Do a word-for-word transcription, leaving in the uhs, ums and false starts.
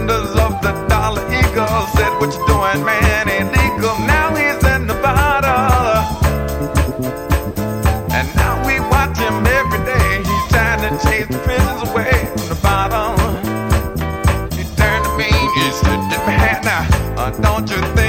members of the Dollar Eagle said, what you doing, man, illegal. Now he's in Nevada, and now we watch him every day. He's trying to chase the prisoners away from the bottom. He turned to me, he said, "Man, now, uh, don't you think